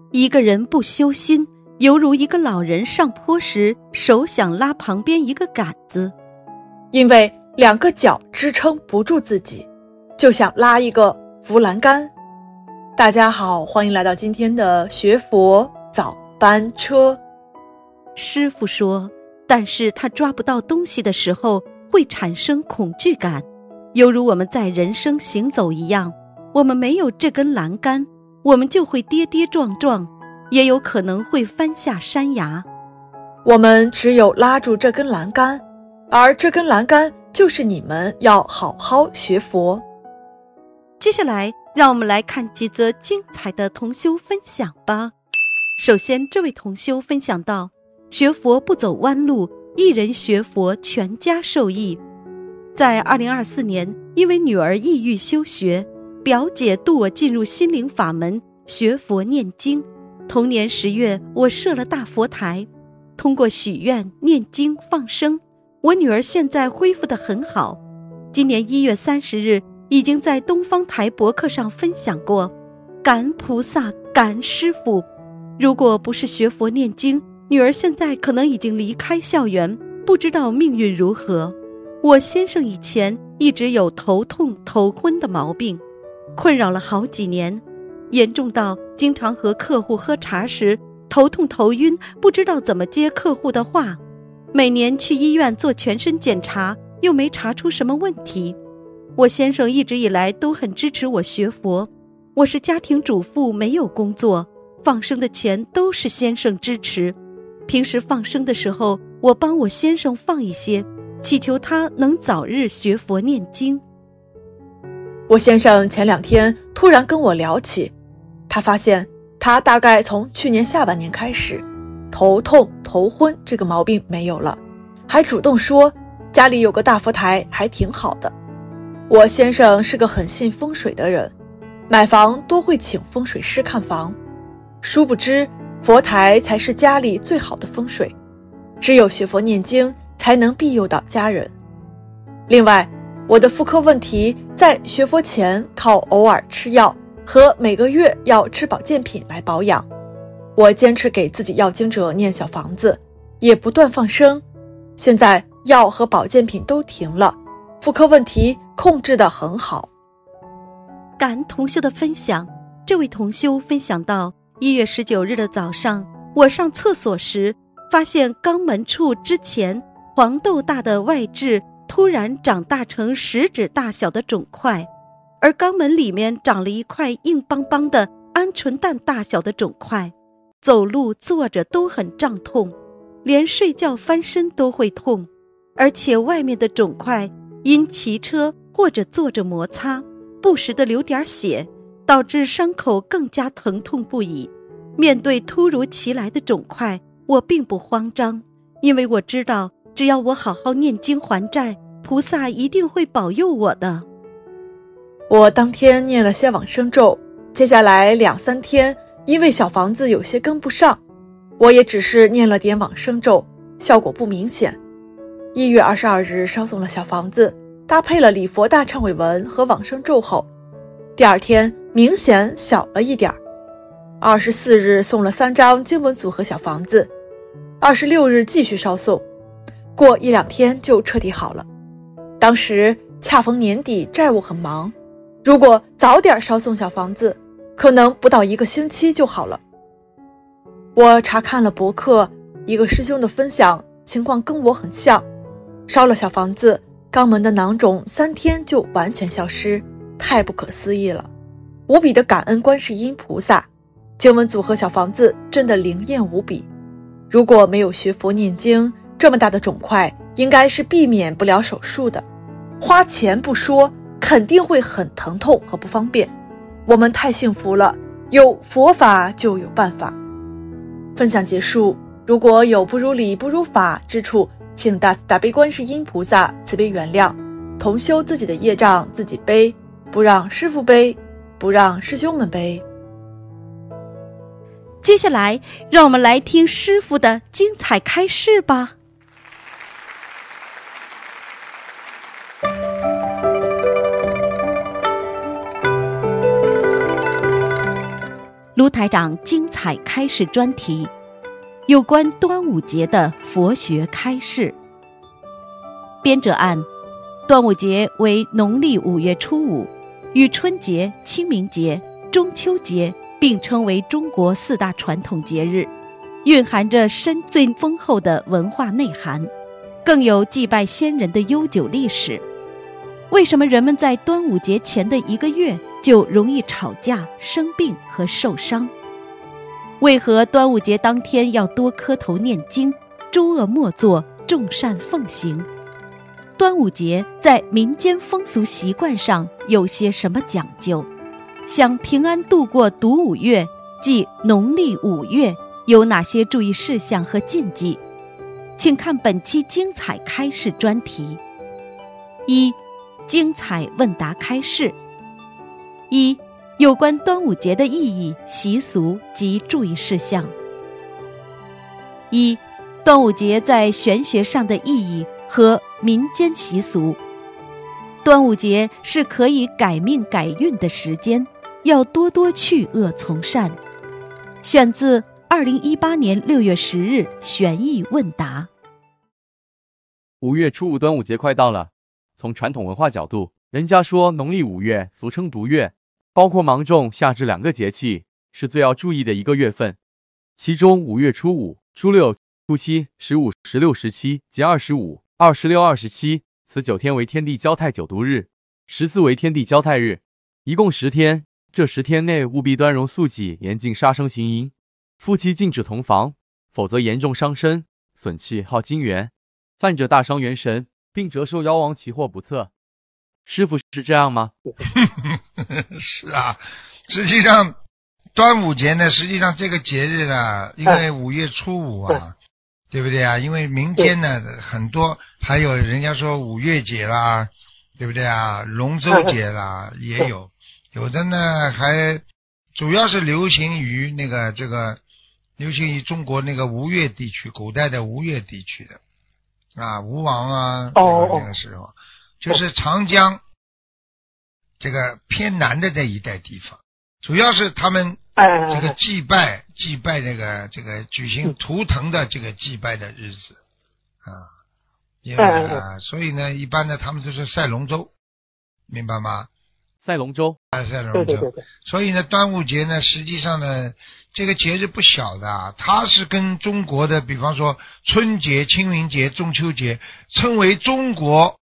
一个人不修心，犹如一个老人上坡时手想拉旁边一个杆子， 因为2个脚支撑不住自己，就想拉一个扶栏杆。大家好，欢迎来到今天的学佛早班车。 师父说，但是他抓不到东西的时候会产生恐惧感，犹如我们在人生行走一样，我们没有这根栏杆，我们就会跌跌撞撞，也有可能会翻下山崖。 我们只有拉住这根栏杆，而这根栏杆就是你们要好好学佛。 接下来让我们来看几则精彩的同修分享吧。首先，这位同修分享到，学佛不走弯路，一人学佛全家受益。在2024年，因为女儿抑郁休学，表姐度我进入心灵法门学佛念经。同年10月，我设了大佛台，通过许愿、念经、放生，我女儿现在恢复得很好。今年1月30日已经在东方台博客上分享过，感恩菩萨，感恩师父。如果不是学佛念经，女儿现在可能已经离开校园，不知道命运如何。我先生以前一直有头痛头昏的毛病，困扰了好几年，严重到经常和客户喝茶时头痛头晕，不知道怎么接客户的话。每年去医院做全身检查，又没查出什么问题。我先生一直以来都很支持我学佛，我是家庭主妇，没有工作，放生的钱都是先生支持。平时放生的时候，我帮我先生放一些，祈求他能早日学佛念经。 我先生前2天突然跟我聊起，他发现他大概从去年下半年开始，头痛头昏这个毛病没有了，还主动说家里有个大佛台还挺好的。我先生是个很信风水的人，买房都会请风水师看房，殊不知佛台才是家里最好的风水，只有学佛念经才能庇佑到家人。另外，我的妇科问题在学佛前靠偶尔吃药和每个月要吃保健品来保养。我坚持给自己要经者念小房子，也不断放生。现在药和保健品都停了，妇科问题控制得很好。 感恩同修的分享。这位同修分享到，1月19日的早上，我上厕所时发现肛门处之前黄豆大的外痔突然长大成食指大小的肿块，而肛门里面长了一块硬邦邦的鹌鹑蛋大小的肿块，走路坐着都很胀痛，连睡觉翻身都会痛，而且外面的肿块因骑车或者坐着摩擦，不时地流点血，导致伤口更加疼痛不已。面对突如其来的肿块，我并不慌张，因为我知道只要我好好念经还债，菩萨一定会保佑我的。 我当天念了些往生咒，接下来2-3天因为小房子有些跟不上，我也只是念了点往生咒，效果不明显。1月22日烧送了小房子，搭配了礼佛大忏悔文和往生咒后，第2天明显小了一点。24日送了3张经文组和小房子，26日继续烧送，过1-2天就彻底好了。当时恰逢年底，债务很忙，如果早点烧送小房子，可能不到1个星期就好了。我查看了博客，一个师兄的分享情况跟我很像，烧了小房子，肛门的囊肿3天就完全消失，太不可思议了。无比的感恩观世音菩萨，经文组和小房子真的灵验无比。如果没有学佛念经，这么大的肿块应该是避免不了手术的，花钱不说，肯定会很疼痛和不方便。我们太幸福了，有佛法就有办法。分享结束，如果有不如理不如法之处，请大慈大悲观世音菩萨慈悲原谅，同修自己的业障自己背，不让师父背，不让师兄们背。 接下来让我们来听师父的精彩开示吧。 卢台长精彩开示专题，有关端午节的佛学开示。编者按：端午节为农历5月初5，与春节、清明节、中秋节并称为中国4大传统节日，蕴含着深邃丰厚的文化内涵，更有祭拜先人的悠久历史。为什么人们在端午节前的1个月就容易吵架、生病和受伤？为何端午节当天要多磕头念经，诸恶莫作，众善奉行？端午节在民间风俗习惯上有些什么讲究？想平安度过独5月，即农历5月，有哪些注意事项和禁忌？请看本期精彩开示专题。1、精彩问答开示。1、有关端午节的意义、习俗及注意事项。1、端午节在玄学上的意义和民间习俗。端午节是可以改命改运的时间，要多多去恶从善。选自2018年6月10日玄义问答。 5月初5端午节快到了，从传统文化角度，人家说农历5月俗称毒月，包括芒种、夏至2个节气是最要注意的1个月份。其中5月初5、初6、初7、15、16、17及25、26、27此9天为天地交泰9毒日，14为天地交泰日，一共10天。这10天内务必端容肃纪，严禁杀生行淫，夫妻禁止同房，否则严重伤身，损气耗金元，犯者大伤元神，并折寿夭亡，其祸不测。师父是这样吗？ 是啊，实际上端午节呢，实际上这个节日呢，因为5月初5啊，对不对啊？因为民间呢很多，还有人家说5月节啦，对不对啊？龙舟节啦也有，有的呢还主要是流行于流行于中国那个吴越地区，古代的吴越地区的啊，吴王啊，那个时候就是长江这个偏南的这一带地方，主要是他们这个祭拜这个举行图腾的这个祭拜的日子啊，所以呢，一般呢他们都是赛龙舟，明白吗？ 赛龙舟， 赛龙舟。所以呢，端午节呢，实际上呢，这个节日不小的啊，它是跟中国的，比方说春节、清明节、中秋节，称为中国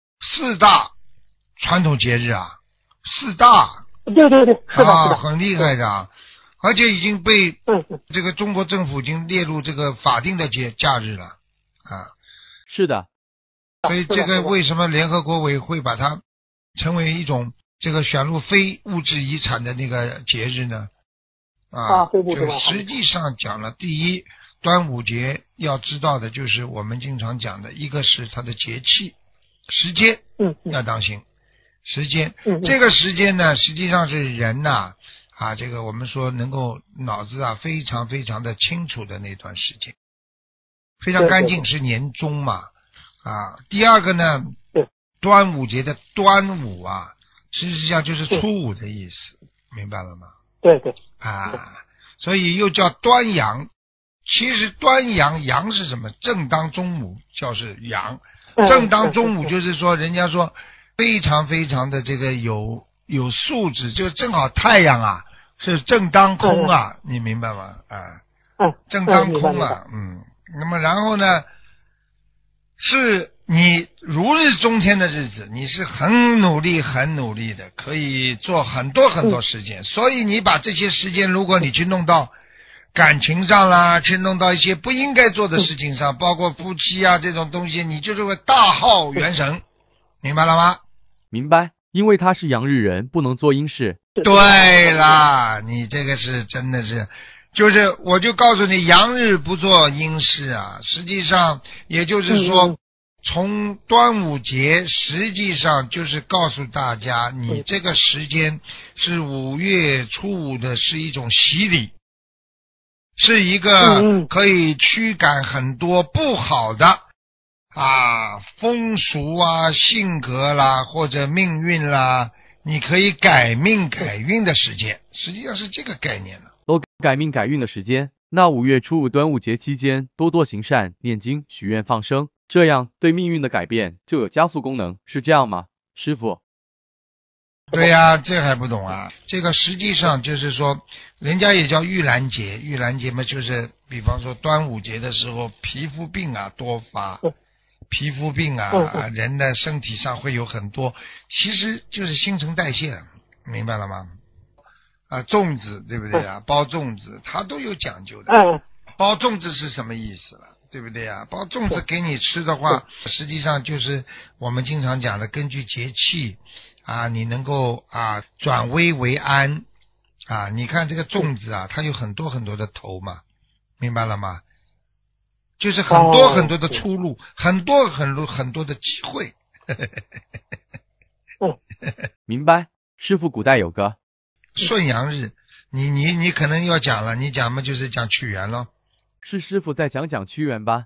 4大传统节日啊，4大。 对，是的， 很厉害的，而且已经被这个中国政府已经列入这个法定的假日了啊。 是的。 所以这个为什么联合国委会把它成为一种这个选入非物质遗产的那个节日呢？就实际上讲了，第一，端午节要知道的就是我们经常讲的，一个是它的节气，时间要当心。时间，这个时间呢，实际上是人呐这个我们说能够脑子非常非常的清楚的那段时间，非常干净，是年中嘛第二个呢，端午节的端午实际上就是初5的意思，明白了吗？ 对所以又叫端阳。其实端阳，阳是什么？正当中午就是阳，正当中午就是说人家说非常非常的这个有素质，就正好太阳是正当空你明白吗？正当空那么然后呢，是你如日中天的日子，你是很努力的，可以做很多很多时间，所以你把这些时间，如果你去弄到感情上啦，去弄到一些不应该做的事情上，包括夫妻这种东西，你就是会大耗元神，明白了吗？ 明白，因为他是阳日人，不能做阴事。 对啦，你这个是真的是，就是我就告诉你，阳日不做阴事实际上也就是说，从端午节实际上就是告诉大家，你这个时间是5月初5的，是一种洗礼，是一个可以驱赶很多不好的风俗性格啦，或者命运啦，你可以改命改运的时间，实际上是这个概念了。 改命改运的时间。那5月初5端午节期间，多多行善、念经、许愿、放生，这样对命运的改变就有加速功能，是这样吗，师傅？ 对呀，这还不懂啊？这个实际上就是说，人家也叫玉兰节，玉兰节嘛，就是比方说端午节的时候，皮肤病啊多发，皮肤病啊，人的身体上会有很多，其实就是新陈代谢，明白了吗？粽子对不对啊？包粽子它都有讲究的。包粽子是什么意思了？对不对啊？包粽子给你吃的话，实际上就是我们经常讲的，根据节气啊，你能够啊转危为安啊。你看这个粽子啊，它有很多很多的头嘛，明白了吗？就是很多很多的出路，很多很多的机会。 明白。师傅古代有个顺阳日，你可能要讲了，你讲嘛就是讲屈原咯。 是师傅在讲屈原吧？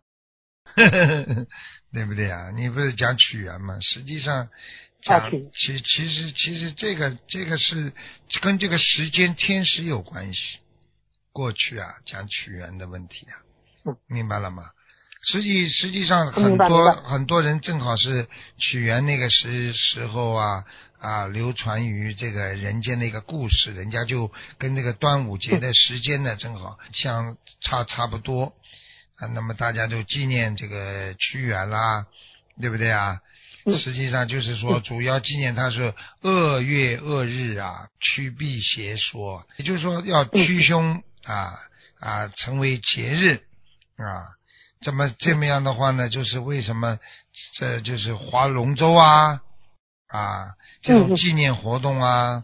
对不对啊？你不是讲屈原吗？实际上讲其实这个是跟这个时间天时有关系。过去啊讲屈原的问题啊，明白了吗？实际上很多人正好是屈原那个时候啊流传于这个人间的一个故事，人家就跟那个端午节的时间呢正好像差不多啊，那么大家就纪念这个屈原啦，对不对啊？实际上就是说主要纪念他是恶月恶日啊，驱避邪说，也就是说要驱凶啊成为节日啊。这么样的话呢，就是为什么这就是划龙舟啊这种纪念活动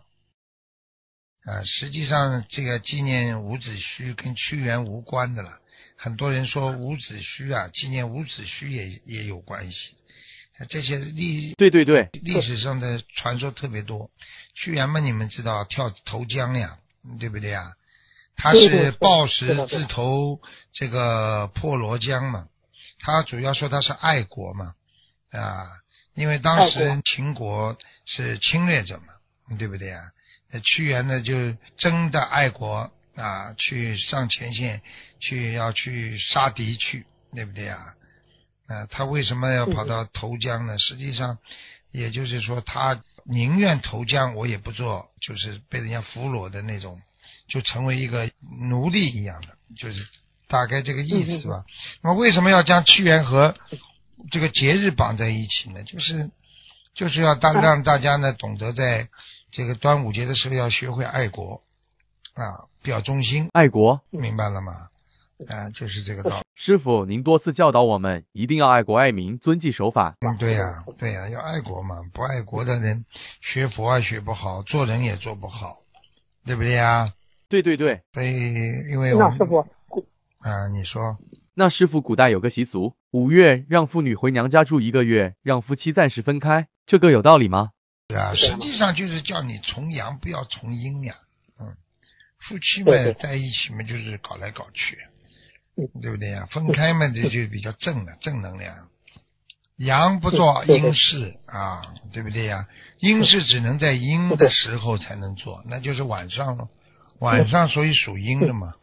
实际上这个纪念伍子胥跟屈原无关的了。很多人说伍子胥啊，纪念伍子胥也有关系。这些对历史上的传说特别多。屈原嘛，你们知道跳投江呀，对不对呀？他是抱石自投这个破罗江嘛，他主要说他是爱国嘛因为当时秦国是侵略者嘛，对不对啊？屈原呢就真的爱国去上前线要去杀敌去，对不对啊？他为什么要跑到投江呢？实际上也就是说他宁愿投江我也不做，就是被人家俘虏的那种，就成为一个奴隶一样的，就是大概这个意思吧。那么为什么要将屈原和这个节日绑在一起呢？就是要让大家呢懂得在这个端午节的时候要学会爱国表忠心， 爱国， 明白了吗？就是这个道理。 师傅您多次教导我们一定要爱国爱民，遵纪守法。 对呀，要爱国嘛，不爱国的人学佛学不好，做人也做不好，对不对呀？ 对。 所以因为那师傅你说。 那师傅古代有个习俗，5月让妇女回娘家住1个月，让夫妻暂时分开，这个有道理吗？ 实际上就是叫你从阳不要从阴呀。夫妻们在一起嘛就是搞来搞去，对不对呀？分开嘛这就比较正能量。阳不做阴事对不对呀？阴事只能在阴的时候才能做，那就是晚上咯。晚上所以属阴的嘛。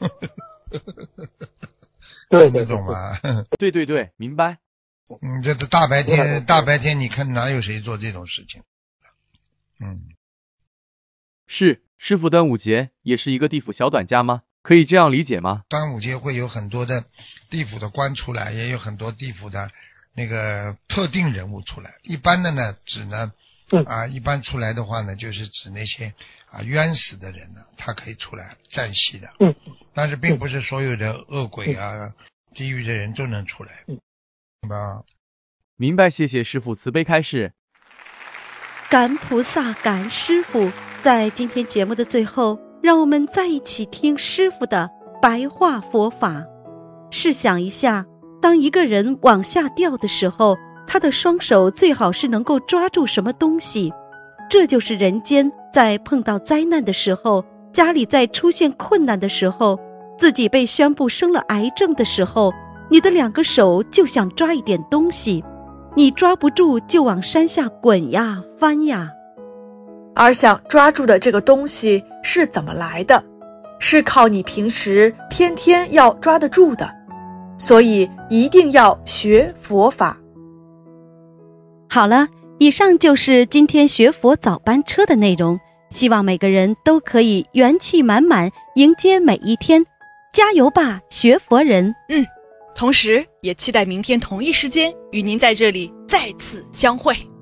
对， 懂吗？ 对，明白。 这大白天你看哪有谁做这种事情？ 是，师傅端午节也是一个地府小短假吗？可以这样理解吗？ 端午节会有很多的地府的官出来，也有很多地府的那个特定人物出来。一般的呢，指呢一般出来的话呢，就是指那些冤死的人呢，他可以出来暂息的。但是并不是所有的恶鬼地狱的人都能出来。 明白，谢谢师傅慈悲开示。 感恩菩萨，感恩师父。在今天节目的最后，让我们再一起听师父的白话佛法。试想一下，当一个人往下掉的时候，他的双手最好是能够抓住什么东西。这就是人间在碰到灾难的时候，家里在出现困难的时候，自己被宣布生了癌症的时候，你的2个手就想抓一点东西，你抓不住就往山下滚呀翻呀。 而想抓住的这个东西是怎么来的？ 是靠你平时天天要抓得住的，所以一定要学佛法。 好了，以上就是今天学佛早班车的内容，希望每个人都可以元气满满迎接每一天，加油吧，学佛人！ 同时也期待明天同一时间与您在这里再次相会。